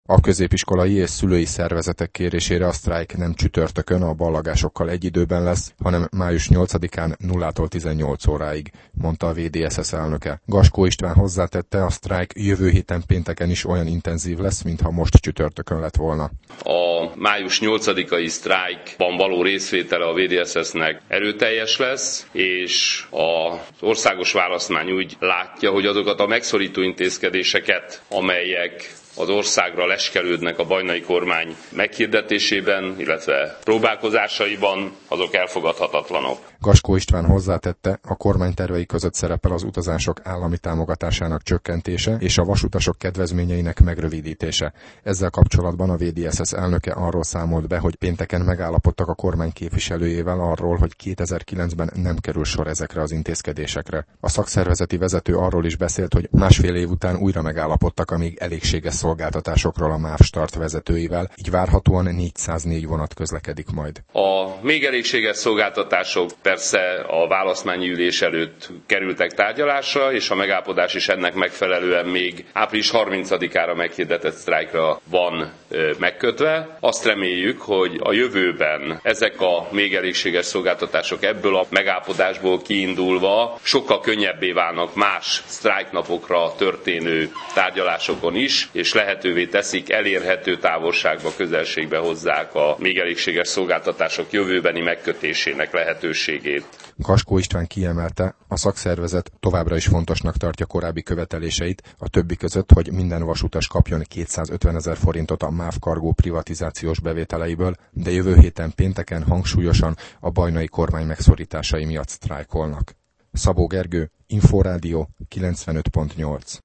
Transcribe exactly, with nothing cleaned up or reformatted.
A középiskolai és szülői szervezetek kérésére a sztrájk nem csütörtökön a ballagásokkal egy időben lesz, hanem május nyolcadikán nullától tizennyolc óráig, mondta a vé dé es es elnöke. Gaskó István hozzátette, a sztrájk jövő héten pénteken is olyan intenzív lesz, mintha most csütörtökön lett volna. A május nyolcadikai sztrájkban való részvétele a vé dé es es-nek erőteljes lesz, és az országos választmány úgy látja, hogy azokat a megszorító intézkedéseket, amelyek az országra leskelődnek a bajnai kormány meghirdetésében, illetve próbálkozásaiban, azok elfogadhatatlanok. Gaskó István hozzátette, a kormány tervei között szerepel az utazások állami támogatásának csökkentése és a vasutasok kedvezményeinek megrövidítése. Ezzel kapcsolatban a vé dé es es elnöke arról számolt be, hogy pénteken megállapodtak a kormány képviselőjével arról, hogy kétezer-kilencben nem kerül sor ezekre az intézkedésekre. A szakszervezeti vezető arról is beszélt, hogy másfél év után újra megállapodtak a még elégséges szolgáltatásokról a MÁV Start vezetőivel, így várhatóan négyszáznégy vonat közlekedik majd. A még elégséges szolgáltatások persze a választmányi ülés előtt kerültek tárgyalásra, és a megállapodás is ennek megfelelően még április harmincadikára meghirdetett sztrájkra van megkötve. Azt reméljük, hogy a jövőben ezek a még elégséges szolgáltatások ebből a megállapodásból kiindulva sokkal könnyebbé válnak más sztrájknapokra történő tárgyalásokon is, és lehetővé teszik, elérhető távolságba, közelségbe hozzák a még elégséges szolgáltatások jövőbeni megkötésének lehetőségét. Gaskó István kiemelte, a szakszervezet továbbra is fontosnak tartja korábbi követeléseit, a többi között, hogy minden vasutas kapjon kétszázötvenezer forintot a MÁV Cargo privatizációs bevételeiből, de jövő héten pénteken hangsúlyosan a bajnai kormány megszorításai miatt sztrájkolnak. Szabó Gergő, Inforádió kilencvenöt pont nyolc.